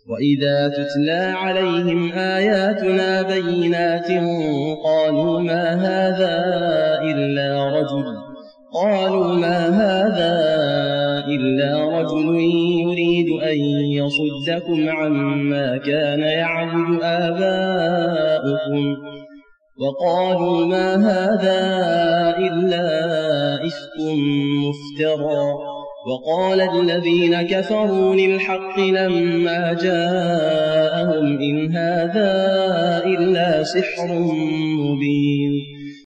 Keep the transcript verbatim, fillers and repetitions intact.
وإذا تتلى عليهم آياتنا بينات قالوا ما هذا إلا رجل قالوا ما هذا إلا رجل يريد أن يصدكم عما كان يعبد آباؤكم وقالوا ما هذا إلا إفك مفترى وقال الذين كفروا للحق لما جاءهم إن هذا إلا سحر مبين